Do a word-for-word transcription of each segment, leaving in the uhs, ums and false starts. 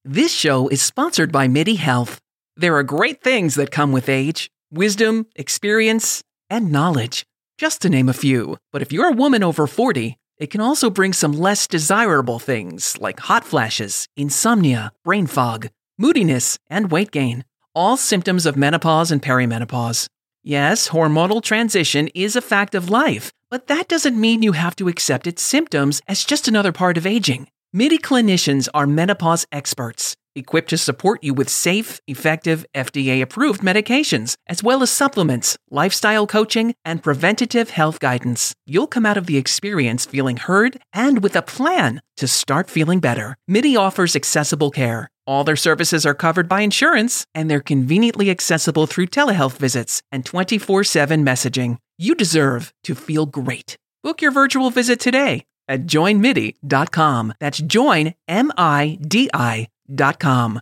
This show is sponsored by MIDI Health. There are great things that come with age, wisdom, experience, and knowledge, just to name a few. But if you're a woman over forty, it can also bring some less desirable things like hot flashes, insomnia, brain fog, moodiness, and weight gain. All symptoms of menopause and perimenopause. Yes, hormonal transition is a fact of life, but that doesn't mean you have to accept its symptoms as just another part of aging. MIDI clinicians are menopause experts, equipped to support you with safe, effective, F D A-approved medications, as well as supplements, lifestyle coaching, and preventative health guidance. You'll come out of the experience feeling heard and with a plan to start feeling better. MIDI offers accessible care. All their services are covered by insurance, and they're conveniently accessible through telehealth visits and twenty-four seven messaging. You deserve to feel great. Book your virtual visit today at join midi dot com. That's join, M I D I dot com.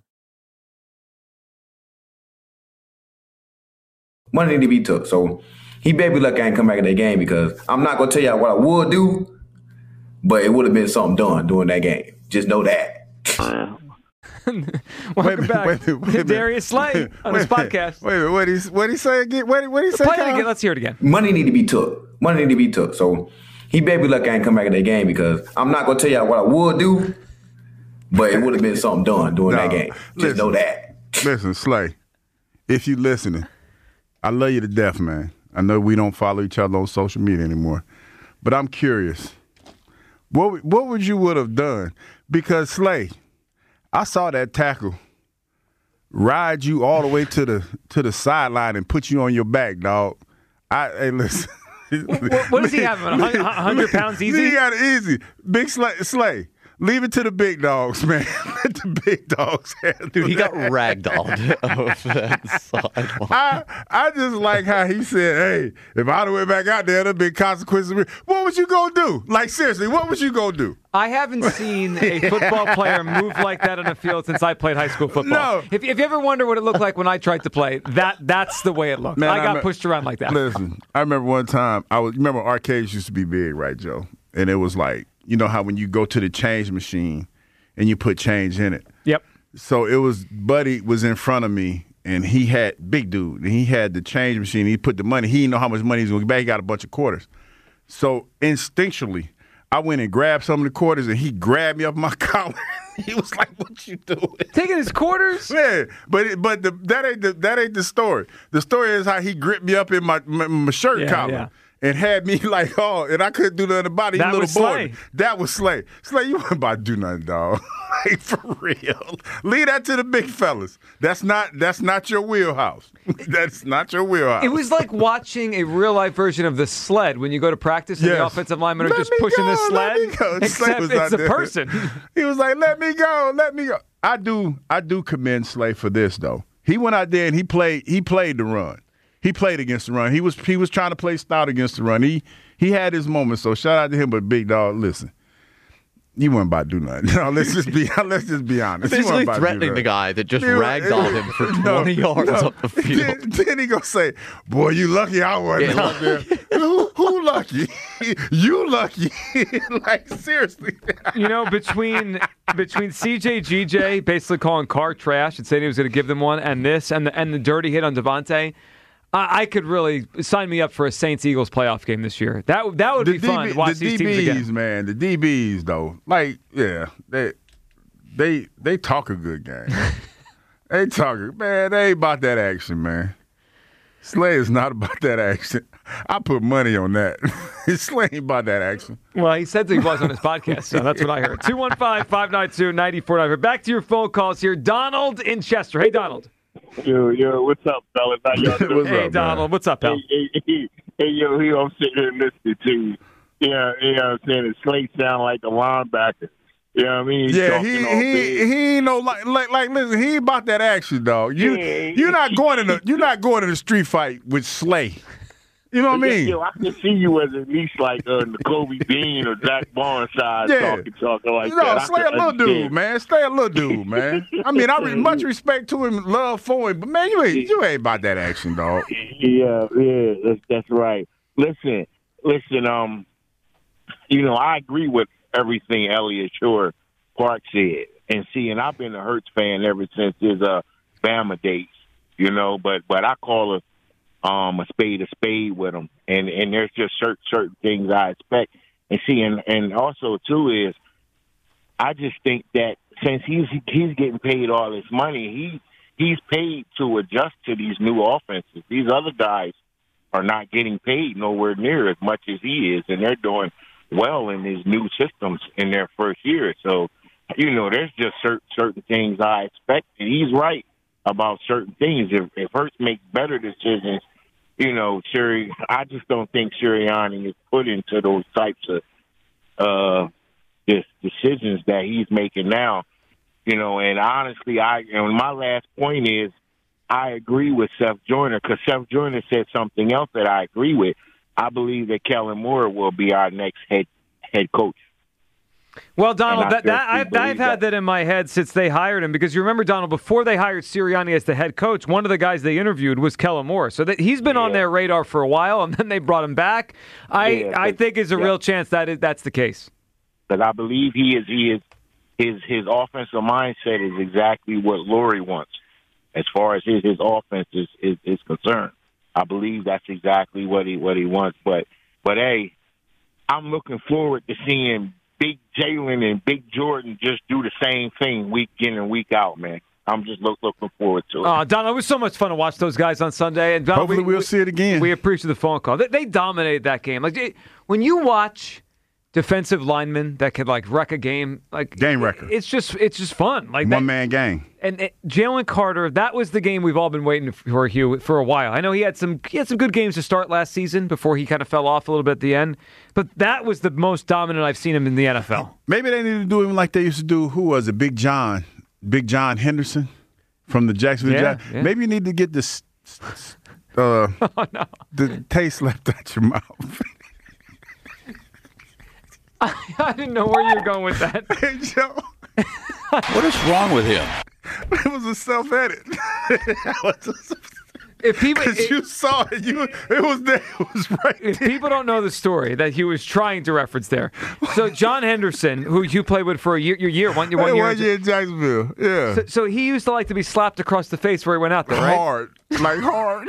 Money need to be took. So he better be lucky I ain't come back in that game, because I'm not going to tell y'all what I would do, but it would have been something done during that game. Just know that. Welcome wait, back wait, wait, wait, Darius Slay on wait, his podcast. Wait a minute, what he what he say again? What what he say? Play it Kyle? again. Let's hear it again. Money need to be took. Money need to be took. So he better be lucky I ain't come back in that game, because I'm not going to tell y'all what I would do, but it would have been something done during No, that game. Just listen. know that. Listen, Slay, if you listening, I love you to death, man. I know we don't follow each other on social media anymore, but I'm curious. What what would you would have done? Because Slay, I saw that tackle ride you all the way to the to the sideline and put you on your back, dog. I hey listen. What, what does he have? one hundred pounds easy? He got it easy. Big Slay, Slay. Leave it to the big dogs, man. Let the big dogs handle Dude, he that. got ragdolled over that sideline. I, I just like how he said, hey, if I'd have went back out there, there'd be consequences. What was you going to do? Like, seriously, what was you going to do? I haven't seen a football player move like that on a field since I played high school football. No. If, if you ever wonder what it looked like when I tried to play, that that's the way it looked. Man, I got me- pushed around like that. Listen, I remember one time, I was remember arcades used to be big, right, Joe? And it was like, you know how when you go to the change machine and you put change in it. Yep. So it was, Buddy was in front of me, and he had, big dude, and he had the change machine. He put the money, he didn't know how much money he was going to get back. He got a bunch of quarters. So instinctually, I went and grabbed some of the quarters, and he grabbed me up my collar. He was like, "What you doing?" Taking his quarters? Yeah, but it, but the, that ain't the that ain't the story. The story is how he gripped me up in my my, my shirt Yeah, collar. yeah. And had me like, oh, and I couldn't do nothing about it. That He little was boy. Slay. That was Slay. Slay, you wasn't about to do nothing, dog. Like, for real. Leave that to the big fellas. That's not that's not your wheelhouse. That's not your wheelhouse. It was like watching a real-life version of the sled when you go to practice and the Yes. offensive linemen are Let just me pushing the go, sled, let me go. Slay except was it's out a there. person. He was like, let me go, let me go. I do I do commend Slay for this, though. He went out there and he played he played the run. He played against the run. He was he was trying to play stout against the run. He he had his moments, so shout out to him. But big dog, listen, you weren't about to do nothing. No, let's just be let's just be honest. You Basically weren't about to do threatening nothing. the guy that just You- ragdolled him for No, twenty yards no. up the field. Then, then he gonna say, "Boy, you lucky I wasn't Yeah, out there. who, who lucky? You lucky? Like seriously." You know, between between C J G J basically calling Carr trash and saying he was going to give them one, and this, and the and the dirty hit on Devontae, I, I could really sign me up for a Saints Eagles playoff game this year. That that would The be fun D B to watch the these teams D Bs, again. man, the D Bs though, like yeah, they they they talk a good game. They talk, man. They ain't about that action, man. Slay is not about that action. I put money on that. Slay ain't about that action. Well, he said that he was on his podcast, so that's what I heard. two one five, five nine two, nine four nine zero. Back to your phone calls here. Donald in Chester. Hey, Donald. Yo, yo, what's up, fellas? How y'all doing? What's Hey, up, Donald. What's up, pal? Hey, hey, hey, hey, yo, here I'm sitting here listening to you. Yeah, yeah, I'm saying it Slate sound like a linebacker. You know what I mean? He's Yeah, talking he all he big. he ain't no like like like listen, he ain't about that action, dog. You Yeah. you're not going in the you're not going in a street fight with Slay. You know what I mean? Yo, I can see you as at least like uh, the Kobe Dean or Zach Barnes side Yeah. talking, talking like No, that. I Slay a can little dude, understand. man. Slay a little dude, man. I mean, I re- much respect to him, love for him, but man, you ain't you ain't about that action, dog. Yeah, yeah, that's, that's right. Listen, listen, um, you know, I agree with everything Elliot Shore Park said. And see, and I've been a Hurts fan ever since his uh, Bama days, you know. But but I call a um a spade a spade with him, and and there's just certain certain things I expect. And see, and and also too is, I just think that since he's he's getting paid all this money, he he's paid to adjust to these new offenses. These other guys are not getting paid nowhere near as much as he is, and they're doing well in these new systems in their first year. So, you know, there's just certain certain things I expect, and he's right about certain things. If if Hurts makes better decisions, you know, Siri, I just don't think Sirianni is put into those types of uh, just decisions that he's making now. You know, and honestly, I and my last point is I agree with Seth Joyner, because Seth Joyner said something else that I agree with. I believe that Kellen Moore will be our next head head coach. Well, Donald, that, that, I I've, I've had that. that in my head since they hired him, because you remember, Donald, before they hired Sirianni as the head coach, one of the guys they interviewed was Kellen Moore. So that he's been Yeah. on their radar for a while, and then they brought him back. I Yeah, I but- think is a yeah. real chance that is, that's the case. Because I believe he is he is his his offensive mindset is exactly what Lurie wants, as far as his his offense is, is, is concerned. I believe that's exactly what he what he wants. But but hey, I'm looking forward to seeing Big Jalen and Big Jordan just do the same thing week in and week out, man. I'm just look, looking forward to it. Oh, Donald, it was so much fun to watch those guys on Sunday. And Donald, Hopefully we, we'll see it again. We appreciate the phone call. They, they dominated that game. Like it, when you watch defensive linemen that could like wreck a game, like Game wrecker. It's just it's just fun. Like that, One man gang. And it, Jalen Carter, that was the game we've all been waiting for, Hugh, for a while. I know he had some he had some good games to start last season before he kind of fell off a little bit at the end, but that was the most dominant I've seen him in the N F L. Maybe they need to do him like they used to do. Who was it? Big John, Big John Henderson from the Jacksonville. Yeah, Jags. yeah. Maybe you need to get this uh, Oh, no. the taste left out your mouth. I didn't know where you were going with that. Hey, Joe, What is wrong with him? it was a self edit. If people Because you saw it, you it was there. It was right if there. people don't know the story that he was trying to reference there, so John Henderson, who you played with for a year, your year, one, one Hey, year, one year in Jacksonville. Yeah. So, so he used to like to be slapped across the face where he went out there, right? Hard. Like hard.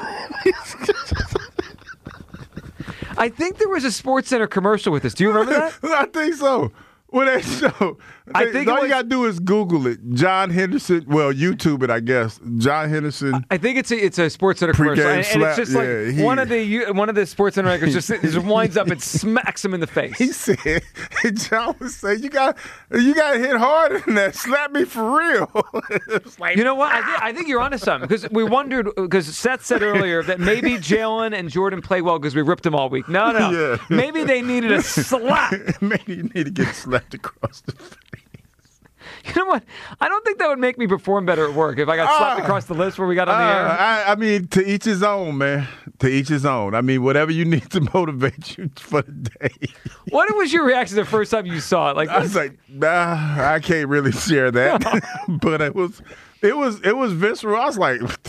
I think there was a Sports Center commercial with this. Do you remember that? I think so. Well, that show. I They- think all it you was- gotta do is Google it. John Henderson. Well, YouTube it, I guess. John Henderson. I think it's a it's a Sports Center commercial, Pre-game and, and it's slap, just yeah, like he- one of the you- one of the Sports Center anchors just, just winds up and smacks him in the face. He said, John was saying, "You got, you got to hit harder than that. Slap me for real." It was like, You know what? I, th- I think you're onto something, because we wondered, because Seth said earlier that maybe Jalen and Jordan play well because we ripped them all week. No, no. Yeah. Maybe they needed a slap. maybe you need to get slapped across the face. You know what? I don't think that would make me perform better at work if I got slapped Ah. across the lips where we got on the Uh, air. I, I mean, to each his own, man. To each his own. I mean, whatever you need to motivate you for the day. What was your reaction the first time you saw it? Like, I was like, nah, I can't really share that, but it was, it was, it was visceral. I was like, what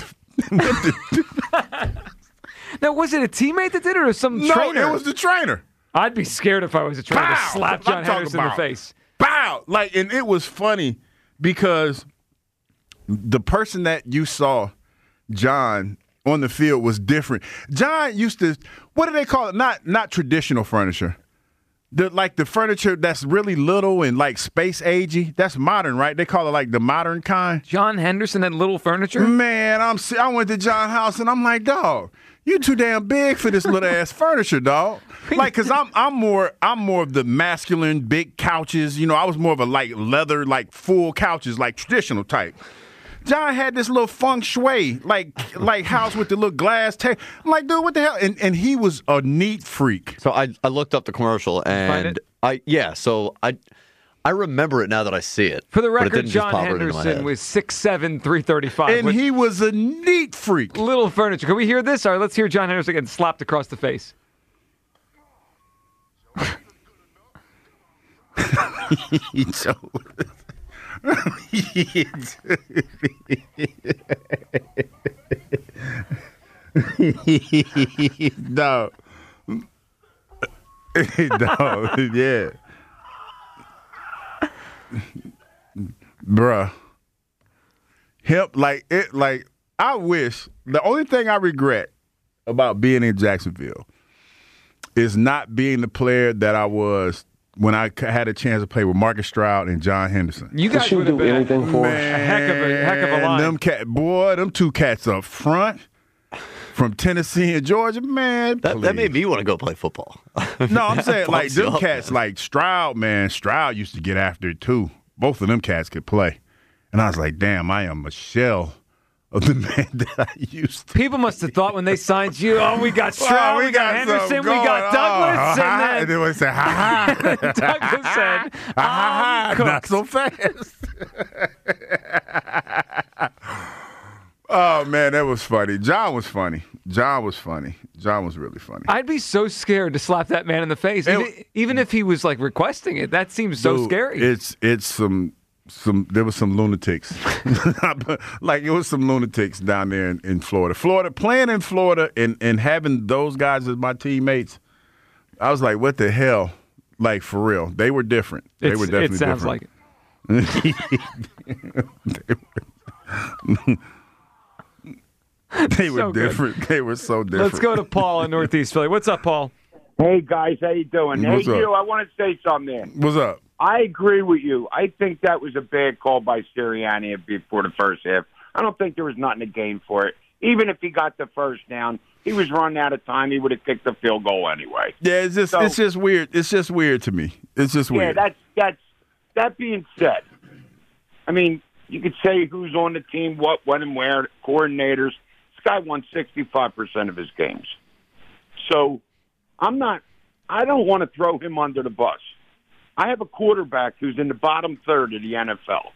the, now was it a teammate that did it or some no, trainer? it was the trainer. I'd be scared if I was a trainer to Pow! slap That's what John I'm talking Henderson in the about. face. Bow! Like, and it was funny because the person that you saw, John, on the field was different. John used to, what do they call it? Not not traditional furniture. The, like the furniture that's really little and like space agey. That's modern, right? They call it like the modern kind. John Henderson and little furniture? Man, I'm si- I went to John's house and I'm like, dog, you too damn big for this little ass furniture, dog. Like, cause I'm I'm more I'm more of the masculine big couches. You know, I was more of a like leather, like full couches, like traditional type. John had this little feng shui, like like house with the little glass table. I'm like, dude, what the hell? And and he was a neat freak. So I I looked up the commercial find and it? I yeah. So I I remember it now that I see it. For the but it record, didn't just John pop right into my Henderson head. was six seven, three thirty-five. And with he was a neat freak. little furniture. Can we hear this? All right, let's hear John Henderson getting slapped across the face. So- no. no, yeah. bruh. Him, like, it, like, I wish, the only thing I regret about being in Jacksonville is not being the player that I was when I had a chance to play with Marcus Stroud and John Henderson. You guys would have been anything for man, a heck of a heck of a line. Them cat, boy, them two cats up front from Tennessee and Georgia, man. That, that made me want to go play football. No, I'm saying like them up, cats, man. like Stroud, man. Stroud used to get after it too. Both of them cats could play, and I was like, damn, I am a shell of the man that I used to. People must have thought when they signed you, oh, we got Stroud, well, we, we got, got Henderson, we got Douglas, oh, and, then, and then we said, ha ha. Douglas said, ha ha, um, not so fast. Oh man, that was funny. John was funny. John was funny. John was really funny. I'd be so scared to slap that man in the face, it, even, even if he was like requesting it. That seems so dude, scary. It's it's some. Some there was some lunatics, like it was some lunatics down there in, in Florida. Florida playing in Florida and, and having those guys as my teammates, I was like, what the hell? Like for real, they were different. They it's, were definitely it sounds different. like it. they were, they were so different. Good. They were so different. Let's go to Paul in Northeast Philly. What's up, Paul? Hey guys, how you doing? What's hey up? you, I want to say something there. What's up? I agree with you. I think that was a bad call by Sirianni before the first half. I don't think there was nothing to gain for it. Even if he got the first down, he was running out of time. He would have kicked the field goal anyway. Yeah, it's just so, it's just weird. It's just weird to me. It's just weird. Yeah, that's that's that being said, I mean, you could say who's on the team, what, when, and where, coordinators. This guy won sixty-five percent of his games. So I'm not. I don't want to throw him under the bus. I have a quarterback who's in the bottom third of the N F L,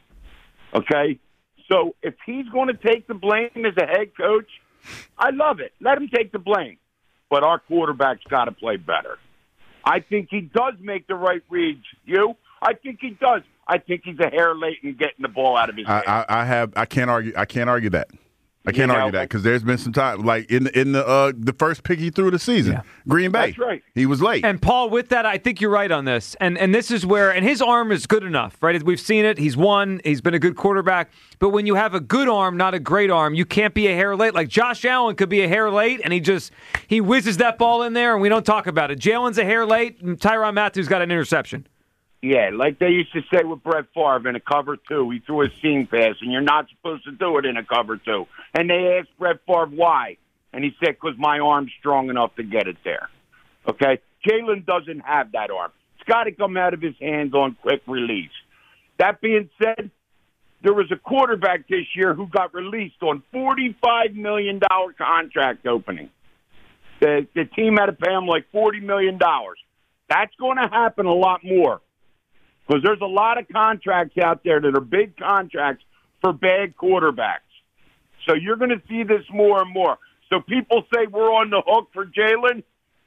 okay? So if he's going to take the blame as a head coach, I love it. Let him take the blame. But our quarterback's got to play better. I think he does make the right reads. You? I think he does. I think he's a hair late in getting the ball out of his I, hand. I, I have. I can't argue. I can't argue that. I can't You know, argue that because there's been some time, like in the, in the uh, the first pick he threw of the season, Yeah. Green Bay. That's right. He was late. And Paul, with that, I think you're right on this. And and this is where, and his arm is good enough, right? We've seen it. He's won. He's been a good quarterback. But when you have a good arm, not a great arm, you can't be a hair late. Like Josh Allen could be a hair late, and he just, he whizzes that ball in there, and we don't talk about it. Jalen's a hair late, and Tyrann Mathieu got an interception. Yeah, like they used to say with Brett Favre in a cover two. He threw a seam pass, and you're not supposed to do it in a cover two. And they asked Brett Favre why, and he said, because my arm's strong enough to get it there. Okay? Jalen doesn't have that arm. It's got to come out of his hands on quick release. That being said, there was a quarterback this year who got released on forty-five million dollars contract opening. The, the team had to pay him like forty million dollars. That's going to happen a lot more. Because there's a lot of contracts out there that are big contracts for bad quarterbacks. So you're going to see this more and more. So people say we're on the hook for Jalen.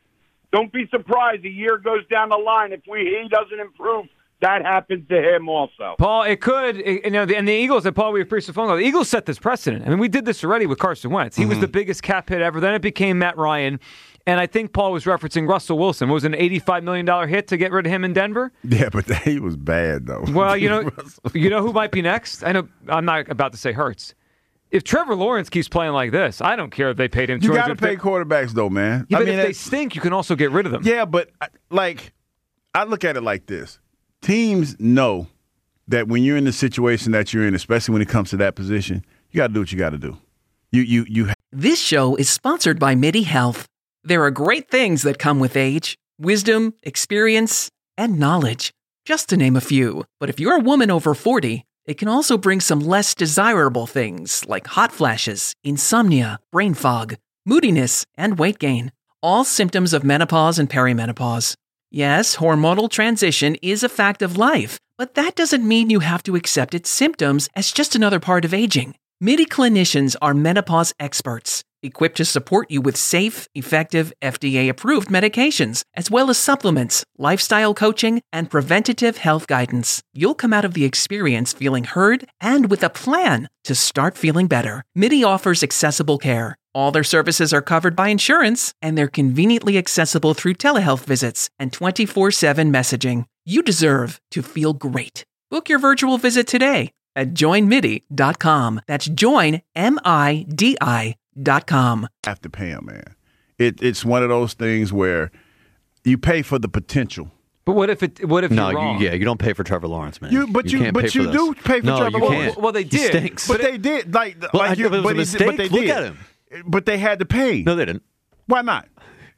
Don't be surprised. A year goes down the line. If we he doesn't improve, that happens to him also. Paul, it could, you know, and the Eagles, and Paul, we appreciate the phone call. The Eagles set this precedent. I mean, we did this already with Carson Wentz. He mm-hmm. was the biggest cap hit ever. Then it became Matt Ryan. And I think Paul was referencing Russell Wilson. It was an eighty-five million dollars hit to get rid of him in Denver. Yeah, but he was bad, though. Well, you know, you know who might be next? I know I'm not about to say Hurts. If Trevor Lawrence keeps playing like this, I don't care if they paid him. You got to pay quarterbacks, though, man. Yeah, I but mean, if they stink, you can also get rid of them. Yeah, but like, I look at it like this: teams know that when you're in the situation that you're in, especially when it comes to that position, you got to do what you got to do. You, you, you. This show is sponsored by MIDI Health. There are great things that come with age: wisdom, experience, and knowledge, just to name a few. But if you're a woman over forty, it can also bring some less desirable things like hot flashes, insomnia, brain fog, moodiness, and weight gain. All symptoms of menopause and perimenopause. Yes, hormonal transition is a fact of life, but that doesn't mean you have to accept its symptoms as just another part of aging. MIDI clinicians are menopause experts, equipped to support you with safe, effective, F D A-approved medications, as well as supplements, lifestyle coaching, and preventative health guidance. You'll come out of the experience feeling heard and with a plan to start feeling better. MIDI offers accessible care. All their services are covered by insurance, and they're conveniently accessible through telehealth visits and twenty-four seven messaging. You deserve to feel great. Book your virtual visit today at join midi dot com. That's join, M I D I dot com. Have to pay him, man. It, it's one of those things where you pay for the potential. But what if it? What if No, you're wrong? you, yeah, you don't pay for Trevor Lawrence, man. You, but you, can't but pay for you this. do pay for no, Trevor you Lawrence. can't. Well, they He did. stinks. But they did, like, Well, like if you, it was but, a he, but they mistake, look did. at him. But they had to pay. No, they didn't. Why not?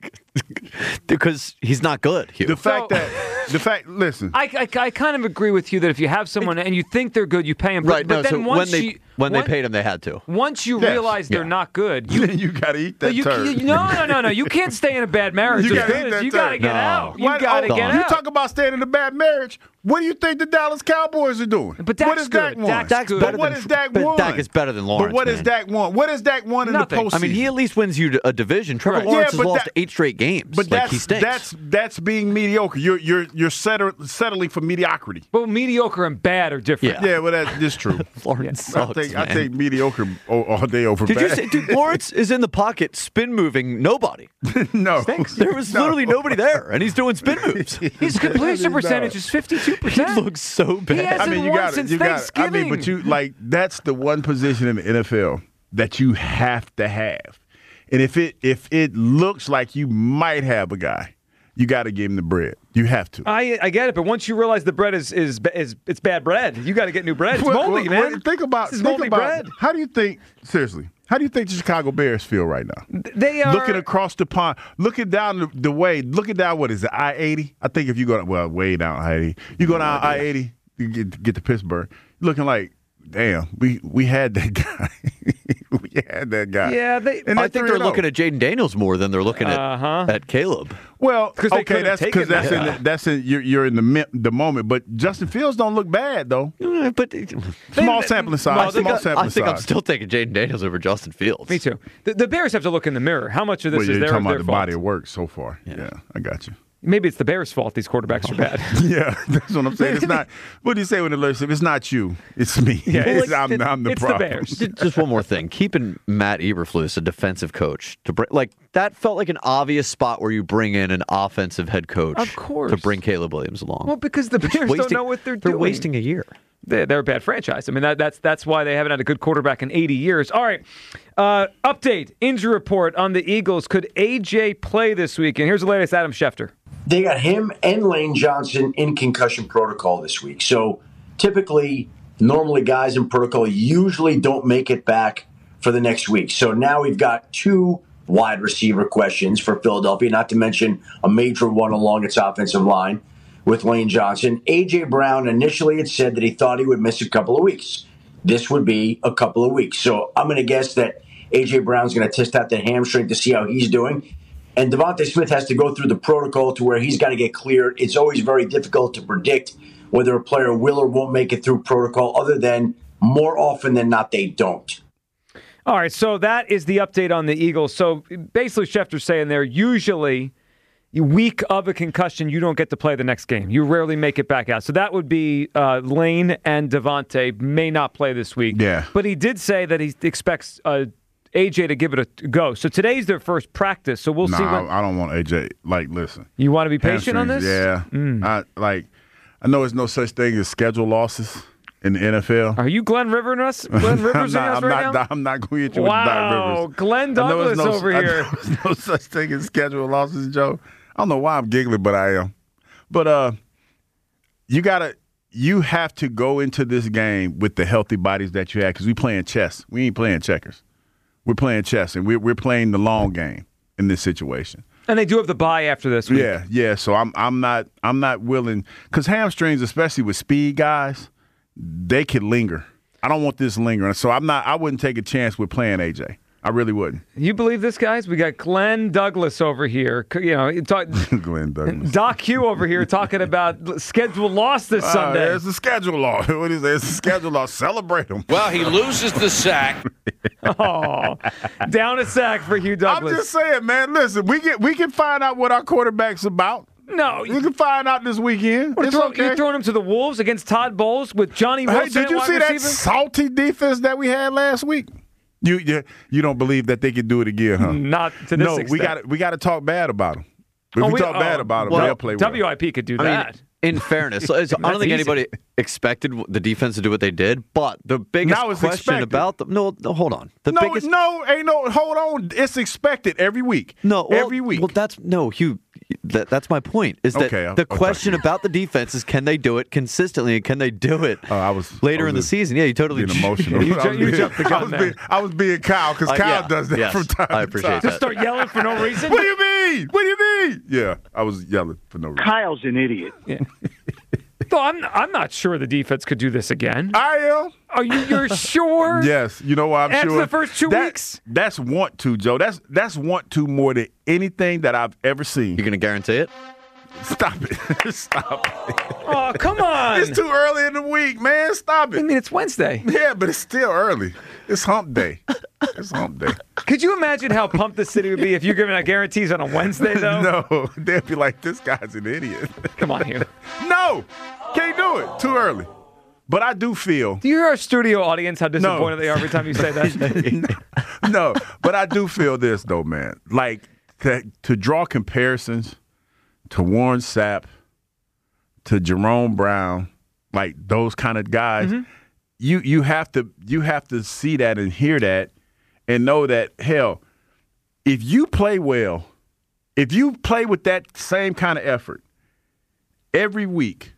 Because he's not good, Hugh. The fact So- that the fact. Listen, I, I, I kind of agree with you that if you have someone and you think they're good, you pay them. But, right, but no, then so once when they you, when once, they paid him, they had to. once you Yes. realize they're Yeah. not good, you, you got to eat that you, turd. you no no no no you can't stay in a bad marriage. You as gotta good eat as- that you got to turd. get No. out. You Why- got to oh, get you out. talk about staying in a bad marriage. What do you think the Dallas Cowboys are doing? But Dak's what is Dak good. want? Dak's Dak's good. better But what than, is Dak but won? Dak is better than Lawrence. But what man. is Dak want? What is Dak won in Nothing. the postseason? I mean, he at least wins you a division. Trevor Right. Lawrence Yeah, has but lost that- eight straight games. But like that's he stinks. that's that's being mediocre. You're you're you're settle, settling for mediocrity. But mediocre and bad are different. Yeah. Yeah, well that's just true. Lawrence I sucks, take I man. take mediocre all, all day over Did bad. you say, dude? Lawrence is in the pocket, spin moving nobody. no? There was No. literally nobody there, and he's doing spin moves. His completion No. percentage is fifty-two He percent. looks so bad. He has- I mean, you won got it. since You got it. I Thanksgiving. mean, but you like that's the one position in the N F L that you have to have, and if it if it looks like you might have a guy, you got to give him the bread. You have to. I I get it, but once you realize the bread is is is it's bad bread, you got to get new bread. It's What- moldy, what- man. what- Think about This is think moldy about bread. how do you think seriously? How do you think the Chicago Bears feel right now? They are Looking across the pond, looking down the, the way, looking down what is it, I eighty? I think if you go well way down I eighty, you go down I eighty, you get get to Pittsburgh, looking like, damn, we we had that guy, we had that guy. Yeah, they- And I think they're looking at Jaden Daniels more than they're looking at Uh-huh. at Caleb. well, 'Cause they okay, could've that's taken because that's that. in the, that's in you're, you're in the mi- the moment, but Justin Fields don't look bad though. Eh, But Small sampling size, I think, small I, sampling I think I'm size. still taking Jaden Daniels over Justin Fields. Me too. The, the Bears have to look in the mirror. How much of this Well, is you're their, talking their about the fault? body of work so far. Yeah, I got you. Maybe it's the Bears' fault these quarterbacks are bad. Yeah, that's what I'm saying. It's not. What do you say when the relationship? It's not you. It's me. Yeah, It's- it's- I'm, I'm the it's the problem. Bears. Just just one more thing. Keeping Matt Eberflus, a defensive coach, to bring like that felt like an obvious spot where you bring in an offensive head coach. Of course. to bring Caleb Williams along. Well, because the They're Bears just don't know what they're, They're doing. wasting a year. They're, they're a bad franchise. I mean, that, that's that's why they haven't had a good quarterback in eighty years. All right. Uh, update, injury report on the Eagles. Could A J play this weekend? Here's the latest, Adam Schefter. They got him and Lane Johnson in concussion protocol this week. So typically, normally guys in protocol usually don't make it back for the next week. So now we've got two wide receiver questions for Philadelphia, not to mention a major one along its offensive line with Lane Johnson. A J. Brown initially had said that he thought he would miss a couple of weeks. This would be a couple of weeks. So I'm going to guess that A J. Brown's going to test out the hamstring to see how he's doing. And Devontae Smith has to go through the protocol to where he's got to get cleared. It's always very difficult to predict whether a player will or won't make it through protocol, other than more often than not, they don't. All right, so that is the update on the Eagles. So basically, Schefter's saying there, usually, week of a concussion, you don't get to play the next game. You rarely make it back out. So that would be uh, Lane and Devontae may not play this week. Yeah. But he did say that he expects uh, A J to give it a go. So today's their first practice. So we'll Nah, see. When, I, I don't want A J. Like, listen. you want to be patient on this? Hamstrings, Yeah. I like. I know there's no such thing as schedule losses in the N F L. Are you Glenn Rivers us? Glenn Rivers I'm not, us I'm right not, now? I'm not going to hit you with Wow, Doc Rivers. Glenn I know Douglas there's no- over I know here. There's no such thing as schedule losses, Joe. I don't know why I'm giggling, but I am. But uh, you gotta, you have to go into this game with the healthy bodies that you have, because we playing chess. We ain't playing checkers. We're playing chess, and we're we're playing the long game in this situation. And they do have the bye after this week. Yeah, yeah. So I'm I'm not I'm not willing, because hamstrings, especially with speed guys, they can linger. I don't want this lingering. So I'm not. I wouldn't take a chance with playing A J. I really wouldn't. You believe this, guys? We got Glenn Douglas over here. You know, talk, Glenn Douglas. Doc Hugh over here talking about schedule loss this Uh, Sunday. it's a schedule law. What is it? It's a schedule law. Celebrate them. Well, he loses the sack. Oh, down a sack for Hugh I'm Douglas. just saying, man. Listen, we get we can find out what our quarterback's about. no, We can find out this weekend. you're, It's throw, okay. you're throwing him to the Wolves against Todd Bowles with Johnny Hey, Wilson did you at see wide that receiver? salty defense that we had last week? You you, you don't believe that they could do it again, huh? Not to this no, extent. we got we got to talk bad about them. If Oh, we, we- talk bad oh, about them, well, they'll play well. W I P could do I mean, that. In fairness, so it's- I don't think easy. anybody expected the defense to do what they did. But the biggest Now it's question expected. about them, no, no, hold on. The no, biggest, no, ain't no. Hold on, it's expected every week. no, well, every week. Well, that's no, Hugh. That, that's my point. Is that Okay, I'll- the I'll question talk to you. about the defense is can they do it consistently and can they do it Oh, I was later I was in the just season? Yeah, you totally being emotional. You I ju- was you being- jumped the gun I was there. being, I was being Kyle because Uh, Kyle yeah, does that yes, from time I to appreciate time. that. Start yelling for no reason. What do you mean? What do you mean? Yeah, I was yelling for no reason. Kyle's an idiot. So I'm I'm not sure the defense could do this again. I am. Are you you're sure? Yes, you know why I'm After sure. the first two That- weeks? That's want to, Joe. That's that's want to more than anything that I've ever seen. You're going to guarantee it? Stop it. Stop it. Oh, come on. It's too early in the week, man. Stop I it. mean, it's Wednesday. Yeah, but it's still early. It's hump day. It's hump day. Could you imagine how pumped the city would be if you're giving out guarantees on a Wednesday, though? No, they'd be like, this guy's an idiot. Come on, Hugh. No, can't do it. Too early. But I do feel. Do you hear our studio audience how disappointed they are every time you say that? No, but I do feel this, though, man. Like, to, to draw comparisons to Warren Sapp, to Jerome Brown, like those kind of guys, Mm-hmm. you you have to you have to see that and hear that and know that, hell, if you play well, if you play with that same kind of effort every week,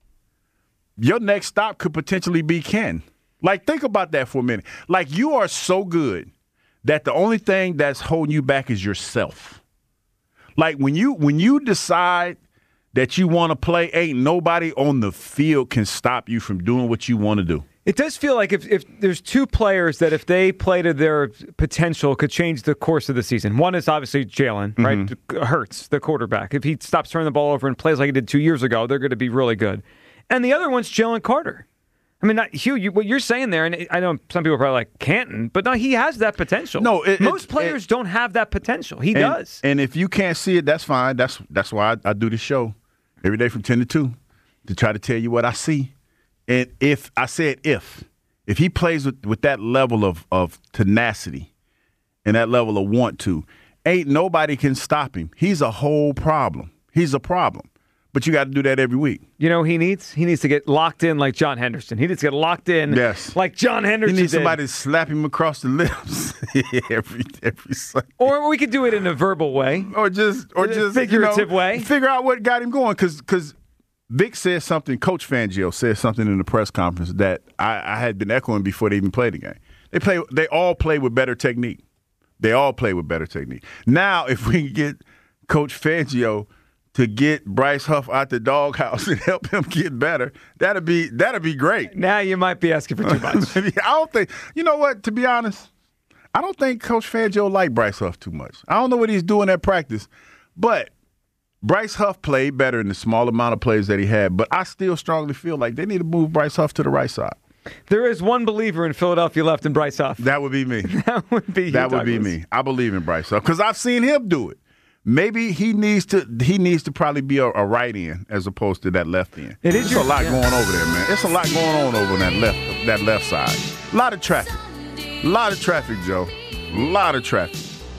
your next stop could potentially be Ken. Like, think about that for a minute. Like, you are so good that the only thing that's holding you back is yourself. Like, when you when you decide that you want to play, ain't nobody on the field can stop you from doing what you want to do. It does feel like if, if there's two players that if they play to their potential could change the course of the season. One is obviously Jalen, Mm-hmm. right? Hurts, the quarterback. If he stops turning the ball over and plays like he did two years ago, they're going to be really good. And the other one's Jalen Carter. I mean, not, Hugh, you, what you're saying there, and I know some people are probably like Canton, but no, he has that potential. No, it- most it- players it- don't have that potential. He and, does. And if you can't see it, that's fine. That's that's why I, I do this show every day from ten to two to try to tell you what I see. And if I said if, if he plays with, with that level of, of tenacity and that level of want to, ain't nobody can stop him. He's a whole problem. He's a problem. But you got to do that every week. You know, he needs he needs to get locked in like John Henderson. He needs to get locked in Yes. like John He Henderson needs did. somebody to slap him across the lips every every Sunday. Or we could do it in a verbal way. or just or In a just figurative you know, way. Figure out what got him going, because because Vic said something. Coach Fangio said something in the press conference that I, I had been echoing before they even played the game. They play. They all play with better technique. They all play with better technique. Now, if we can get Coach Fangio to get Bryce Huff out the doghouse and help him get better, that'd be that'd be great. Now you might be asking for too much. I don't think. You know what? To be honest, I don't think Coach Fangio liked Bryce Huff too much. I don't know what he's doing at practice, but Bryce Huff played better in the small amount of plays that he had. But I still strongly feel like they need to move Bryce Huff to the right side. There is one believer in Philadelphia left in Bryce Huff. That would be me. That would be Hugh that would be Douglas. me. I believe in Bryce Huff because I've seen him do it. Maybe he needs to. He needs to probably be a, a right end as opposed to that left end. It is There's your- a lot yeah. going over there, man. It's a lot going on over on that left that left side. A lot of traffic. A lot of traffic, Joe. A lot of traffic.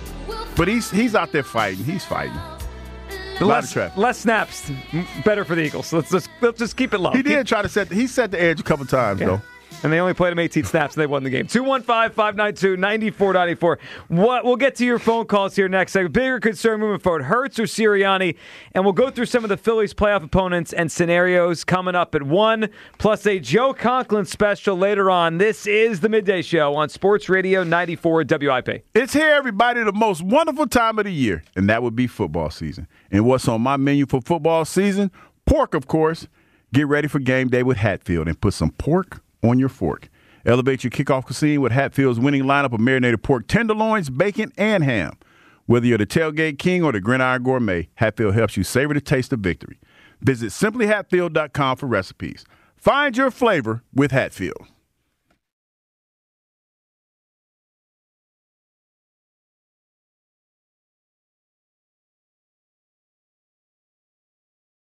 But he's he's out there fighting. He's fighting. A lot of Less, traffic. less snaps, m- better for the Eagles. So let's just let's just keep it low. He Keep- did try to set. He set the edge a couple times Yeah. though. And they only played him eighteen snaps, and they won the game. two one five, five nine two, nine four nine four. What, we'll get to your phone calls here next. A bigger concern moving forward, Hurts or Sirianni? And we'll go through some of the Phillies' playoff opponents and scenarios coming up at one, plus a Joe Conklin special later on. This is the Midday Show on Sports Radio ninety-four W I P. It's here, everybody, the most wonderful time of the year, and that would be football season. And what's on my menu for football season? Pork, of course. Get ready for game day with Hatfield and put some pork on your fork. Elevate your kickoff cuisine with Hatfield's winning lineup of marinated pork tenderloins, bacon, and ham. Whether you're the tailgate king or the gridiron gourmet, Hatfield helps you savor the taste of victory. Visit simply hatfield dot com for recipes. Find your flavor with Hatfield.